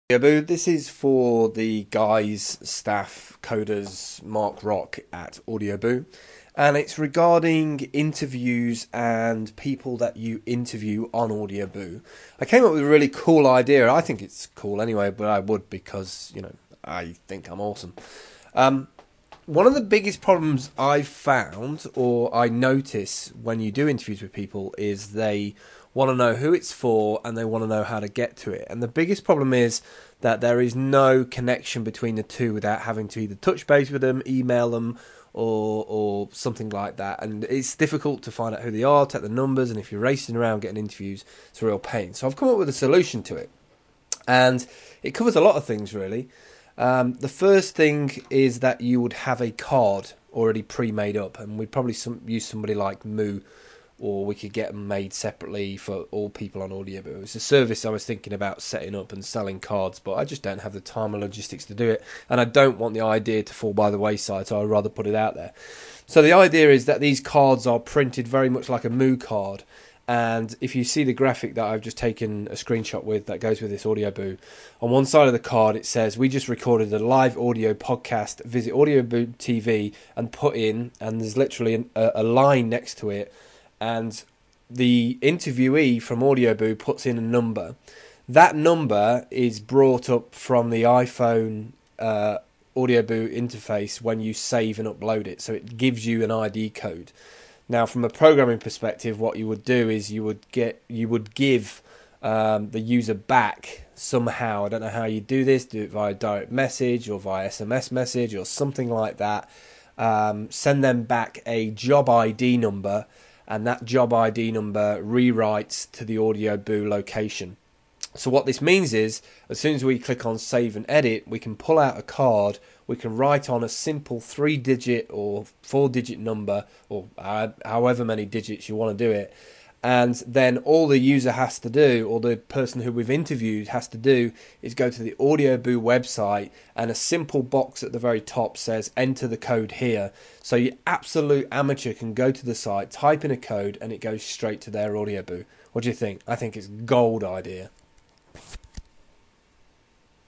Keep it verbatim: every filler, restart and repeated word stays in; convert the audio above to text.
Yeah, Boo, this is for the guys, staff, coders, Mark Rock at Audioboo, and it's regarding interviews and people that you interview on Audioboo. I came up with a really cool idea. I think it's cool anyway, but I would because, you know, I think I'm awesome. Um, one of the biggest problems I've found, or I notice when you do interviews with people, is they want to know who it's for and they want to know how to get to it. And the biggest problem is that there is no connection between the two without having to either touch base with them, email them, or or something like that. And it's difficult to find out who they are, take the numbers, and if you're racing around getting interviews, it's a real pain. So I've come up with a solution to it. And it covers a lot of things, really. Um, the first thing is that you would have a card already pre-made up, and we'd probably some, use somebody like Moo, or we could get them made separately for all people on Audioboo. It's a service I was thinking about setting up and selling cards, but I just don't have the time or logistics to do it, and I don't want the idea to fall by the wayside, so I'd rather put it out there. So the idea is that these cards are printed very much like a Moo card, and if you see the graphic that I've just taken a screenshot with that goes with this Audioboo, on one side of the card it says, "We just recorded a live audio podcast. Visit Audioboo T V and put in," and there's literally a, a line next to it, and the interviewee from Audioboo puts in a number. That number is brought up from the iPhone uh, Audioboo interface when you save and upload it, so it gives you an I D code. Now, from a programming perspective, what you would do is you would get you would give um, the user back somehow. I don't know how you do this. Do it via direct message or via S M S message or something like that. Um, send them back a job I D number, and that job I D number rewrites to the Audioboo location. So what this means is, as soon as we click on save and edit, we can pull out a card, we can write on a simple three-digit or four-digit number, or uh, however many digits you want to do it, and then all the user has to do, or the person who we've interviewed has to do, is go to the Audioboo website, and a simple box at the very top says enter the code here. So your absolute amateur can go to the site, type in a code, and it goes straight to their Audioboo. What do you think? I think it's a gold idea.